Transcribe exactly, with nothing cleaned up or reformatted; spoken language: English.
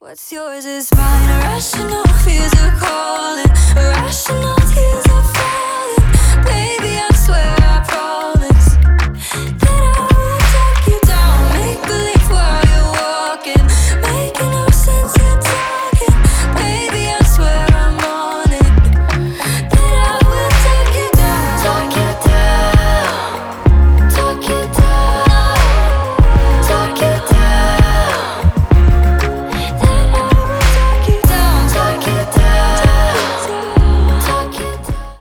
What's yours is mine. Irrational fears are calling. Irrational.